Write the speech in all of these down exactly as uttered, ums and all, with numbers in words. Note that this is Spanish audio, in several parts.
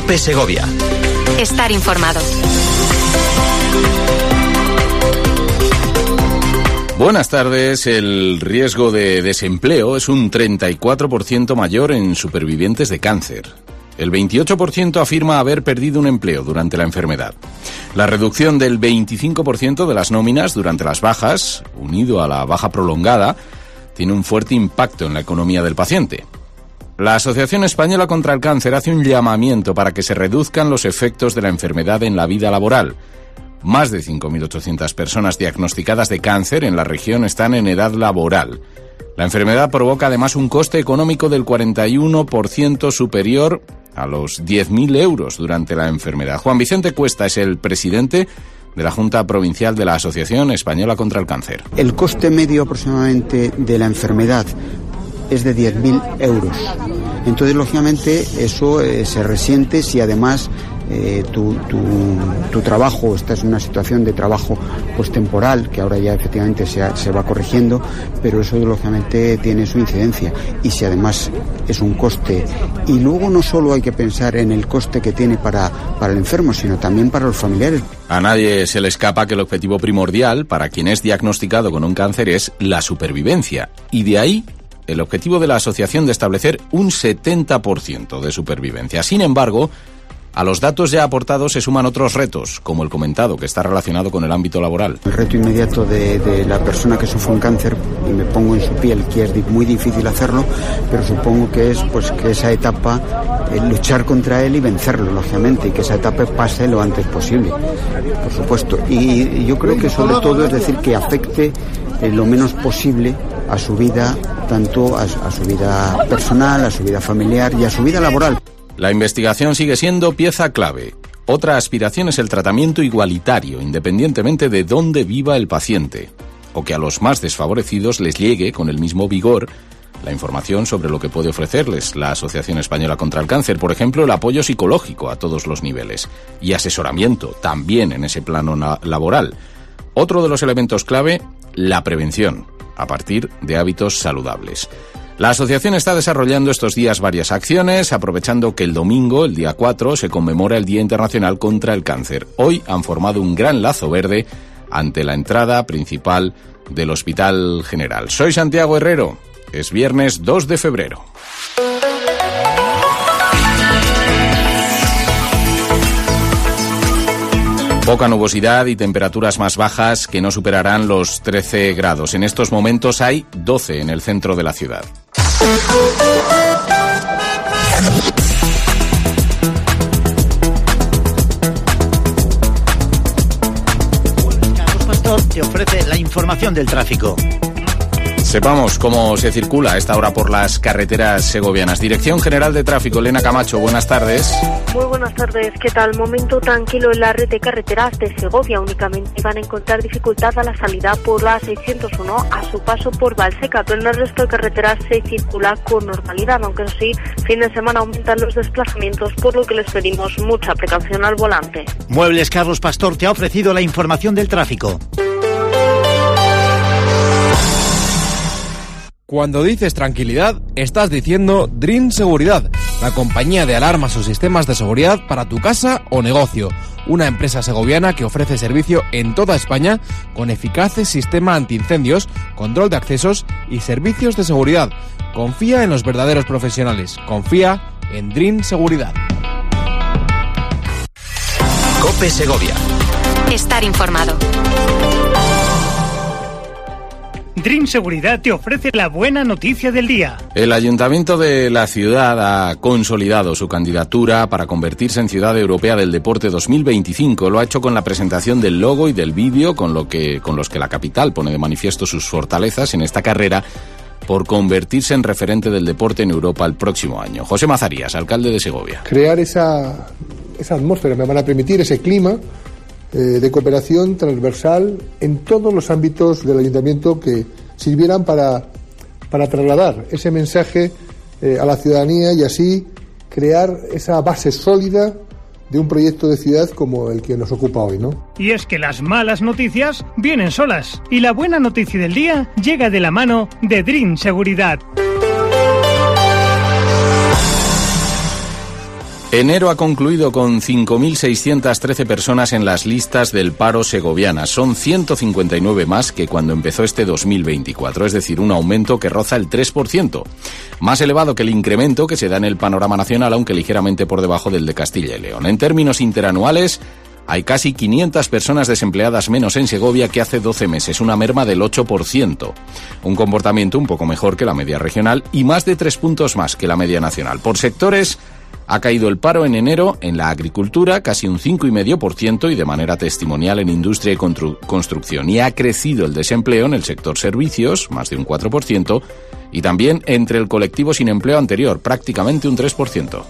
COPE Segovia. Estar informado. Buenas tardes. El riesgo de desempleo es un treinta y cuatro por ciento mayor en supervivientes de cáncer. El veintiocho por ciento afirma haber perdido un empleo durante la enfermedad. La reducción del veinticinco por ciento de las nóminas durante las bajas, unido a la baja prolongada, tiene un fuerte impacto en la economía del paciente. La Asociación Española contra el Cáncer hace un llamamiento para que se reduzcan los efectos de la enfermedad en la vida laboral. Más de cinco mil ochocientas personas diagnosticadas de cáncer en la región están en edad laboral. La enfermedad provoca además un coste económico del cuarenta y uno por ciento superior a los diez mil euros durante la enfermedad. Juan Vicente Cuesta es el presidente de la Junta Provincial de la Asociación Española contra el Cáncer. El coste medio aproximadamente de la enfermedad es de diez mil euros. Entonces, lógicamente, eso eh, se resiente si además eh, tu, tu, tu trabajo, estás en una situación de trabajo pues temporal, que ahora ya efectivamente se, ha, se va corrigiendo, pero eso lógicamente tiene su incidencia. Y si además es un coste, y luego no solo hay que pensar en el coste que tiene para, para el enfermo, sino también para los familiares. A nadie se le escapa que el objetivo primordial para quien es diagnosticado con un cáncer es la supervivencia, y de ahí el objetivo de la asociación de establecer un setenta por ciento de supervivencia. Sin embargo, a los datos ya aportados se suman otros retos, como el comentado, que está relacionado con el ámbito laboral. El reto inmediato de, de la persona que sufre un cáncer, y me pongo en su piel, que es muy difícil hacerlo, pero supongo que es pues que esa etapa, eh, luchar contra él y vencerlo, lógicamente, y que esa etapa pase lo antes posible, por supuesto. Y, y yo creo que sobre todo es decir que afecte eh, lo menos posible a su vida, tanto a, a su vida personal, a su vida familiar y a su vida laboral. La investigación sigue siendo pieza clave. Otra aspiración es el tratamiento igualitario, independientemente de dónde viva el paciente, o que a los más desfavorecidos les llegue con el mismo vigor la información sobre lo que puede ofrecerles la Asociación Española contra el Cáncer, por ejemplo, el apoyo psicológico a todos los niveles y asesoramiento también en ese plano na- laboral. Otro de los elementos clave, la prevención, a partir de hábitos saludables. La asociación está desarrollando estos días varias acciones, aprovechando que el domingo, el día cuatro, se conmemora el Día Internacional contra el Cáncer. Hoy han formado un gran lazo verde ante la entrada principal del Hospital General. Soy Santiago Herrero. Es viernes dos de febrero. Poca nubosidad y temperaturas más bajas que no superarán los trece grados. En estos momentos hay doce en el centro de la ciudad. Carlos Pastor te ofrece la información del tráfico. Sepamos cómo se circula a esta hora por las carreteras segovianas. Dirección General de Tráfico, Elena Camacho, buenas tardes. Muy buenas tardes, ¿qué tal? Momento tranquilo en la red de carreteras de Segovia. Únicamente van a encontrar dificultad a la salida por la seiscientos uno a su paso por Valseca, pero en el resto de carreteras se circula con normalidad, aunque sí, fin de semana aumentan los desplazamientos, por lo que les pedimos mucha precaución al volante. Muebles Carlos Pastor te ha ofrecido la información del tráfico. Cuando dices tranquilidad, estás diciendo Dream Seguridad, la compañía de alarmas o sistemas de seguridad para tu casa o negocio. Una empresa segoviana que ofrece servicio en toda España con eficaces sistema antiincendios, control de accesos y servicios de seguridad. Confía en los verdaderos profesionales. Confía en Dream Seguridad. COPE Segovia. Estar informado. Dream Seguridad te ofrece la buena noticia del día. El Ayuntamiento de la ciudad ha consolidado su candidatura para convertirse en Ciudad Europea del Deporte dos mil veinticinco. Lo ha hecho con la presentación del logo y del vídeo con, lo que, con los que la capital pone de manifiesto sus fortalezas en esta carrera por convertirse en referente del deporte en Europa el próximo año. José Mazarías, alcalde de Segovia. Crear esa, esa atmósfera, me van a permitir ese clima Eh, de cooperación transversal en todos los ámbitos del ayuntamiento que sirvieran para, para trasladar ese mensaje eh, a la ciudadanía y así crear esa base sólida de un proyecto de ciudad como el que nos ocupa hoy, ¿no? Y es que las malas noticias vienen solas y la buena noticia del día llega de la mano de Dream Seguridad. Enero ha concluido con cinco mil seiscientas trece personas en las listas del paro segovianas. Son ciento cincuenta y nueve más que cuando empezó este dos mil veinticuatro, es decir, un aumento que roza el tres por ciento. Más elevado que el incremento que se da en el panorama nacional, aunque ligeramente por debajo del de Castilla y León. En términos interanuales, hay casi quinientas personas desempleadas menos en Segovia que hace doce meses, una merma del ocho por ciento. Un comportamiento un poco mejor que la media regional y más de tres puntos más que la media nacional. Por sectores, ha caído el paro en enero en la agricultura, casi un cinco coma cinco por ciento y de manera testimonial en industria y constru- construcción. Y ha crecido el desempleo en el sector servicios, más de un cuatro por ciento, y también entre el colectivo sin empleo anterior, prácticamente un tres por ciento.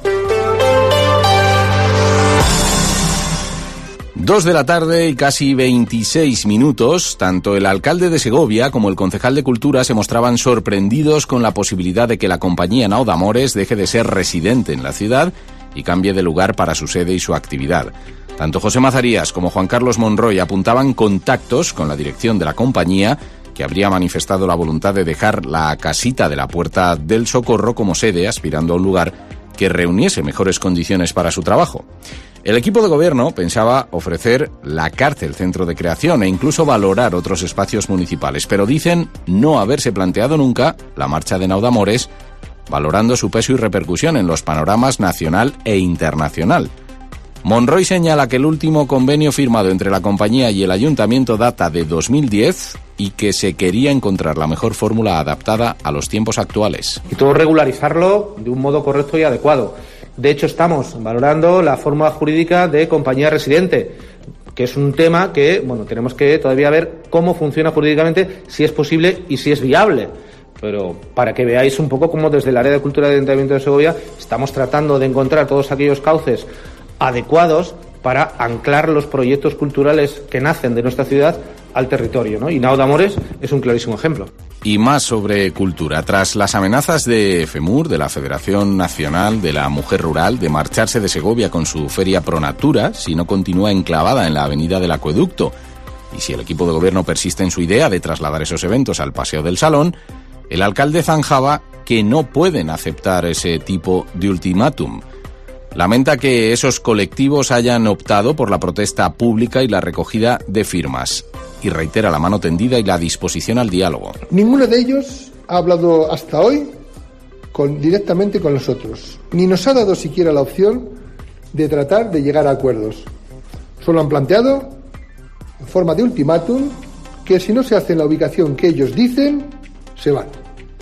Dos de la tarde y casi veintiséis minutos, tanto el alcalde de Segovia como el concejal de Cultura se mostraban sorprendidos con la posibilidad de que la compañía Naudamores deje de ser residente en la ciudad y cambie de lugar para su sede y su actividad. Tanto José Mazarías como Juan Carlos Monroy apuntaban contactos con la dirección de la compañía, que habría manifestado la voluntad de dejar la casita de la Puerta del Socorro como sede, aspirando a un lugar que reuniese mejores condiciones para su trabajo. El equipo de gobierno pensaba ofrecer la cárcel centro de creación e incluso valorar otros espacios municipales, pero dicen no haberse planteado nunca la marcha de Naudamores, valorando su peso y repercusión en los panoramas nacional e internacional. Monroy señala que el último convenio firmado entre la compañía y el ayuntamiento data de dos mil diez y que se quería encontrar la mejor fórmula adaptada a los tiempos actuales. Y todo regularizarlo de un modo correcto y adecuado. De hecho, estamos valorando la fórmula jurídica de compañía residente, que es un tema que, bueno, tenemos que todavía ver cómo funciona jurídicamente, si es posible y si es viable. Pero para que veáis un poco cómo desde el área de cultura del Ayuntamiento de Segovia estamos tratando de encontrar todos aquellos cauces adecuados para anclar los proyectos culturales que nacen de nuestra ciudad al territorio, ¿no? Y Naudamores es un clarísimo ejemplo. Y más sobre cultura. Tras las amenazas de FEMUR, de la Federación Nacional de la Mujer Rural, de marcharse de Segovia con su feria Pronatura si no continúa enclavada en la avenida del Acueducto, y si el equipo de gobierno persiste en su idea de trasladar esos eventos al Paseo del Salón, el alcalde zanjaba que no pueden aceptar ese tipo de ultimátum. Lamenta que esos colectivos hayan optado por la protesta pública y la recogida de firmas, y reitera la mano tendida y la disposición al diálogo. Ninguno de ellos ha hablado hasta hoy con, directamente con nosotros, ni nos ha dado siquiera la opción de tratar de llegar a acuerdos. Solo han planteado, en forma de ultimátum, que si no se hace en la ubicación que ellos dicen, se van.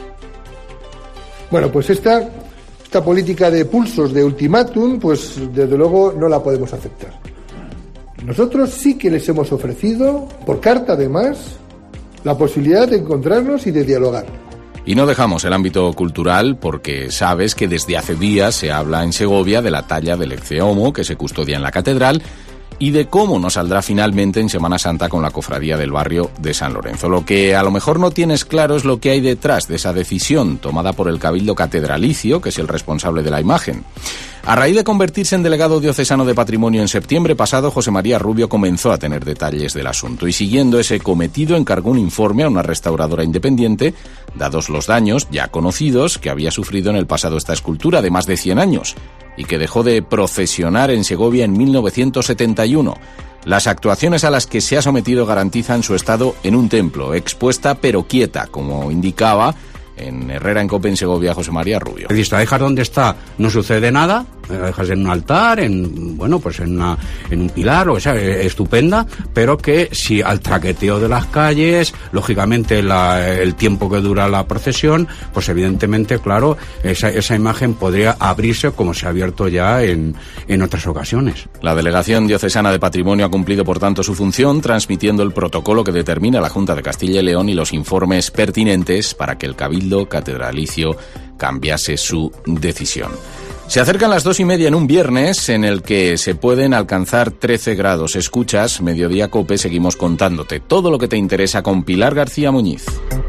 Bueno, pues esta... Esta política de pulsos de ultimátum, pues desde luego no la podemos aceptar. Nosotros sí que les hemos ofrecido, por carta además, la posibilidad de encontrarnos y de dialogar. Y no dejamos el ámbito cultural porque sabes que desde hace días se habla en Segovia de la talla del Ecce Homo que se custodia en la catedral y de cómo nos saldrá finalmente en Semana Santa con la cofradía del barrio de San Lorenzo. Lo que a lo mejor no tienes claro es lo que hay detrás de esa decisión tomada por el Cabildo Catedralicio, que es el responsable de la imagen. A raíz de convertirse en delegado diocesano de Patrimonio en septiembre pasado, José María Rubio comenzó a tener detalles del asunto y, siguiendo ese cometido, encargó un informe a una restauradora independiente, dados los daños ya conocidos que había sufrido en el pasado esta escultura de más de cien años y que dejó de procesionar en Segovia en mil novecientos setenta y uno. Las actuaciones a las que se ha sometido garantizan su estado en un templo, expuesta pero quieta, como indicaba en Herrera en Cope en Segovia José María Rubio. Si la dejas donde está, no sucede nada, la dejas en un altar, en bueno, pues en, una, en un pilar, o sea, estupenda, pero que si al traqueteo de las calles, lógicamente la, el tiempo que dura la procesión, pues evidentemente, claro, esa, esa imagen podría abrirse como se ha abierto ya en, en otras ocasiones. La Delegación Diocesana de Patrimonio ha cumplido, por tanto, su función, transmitiendo el protocolo que determina la Junta de Castilla y León y los informes pertinentes para que el Cabildo Catedralicio cambiase su decisión. Se acercan las dos y media en un viernes en el que se pueden alcanzar trece grados. Escuchas Mediodía Cope, seguimos contándote todo lo que te interesa con Pilar García Muñiz.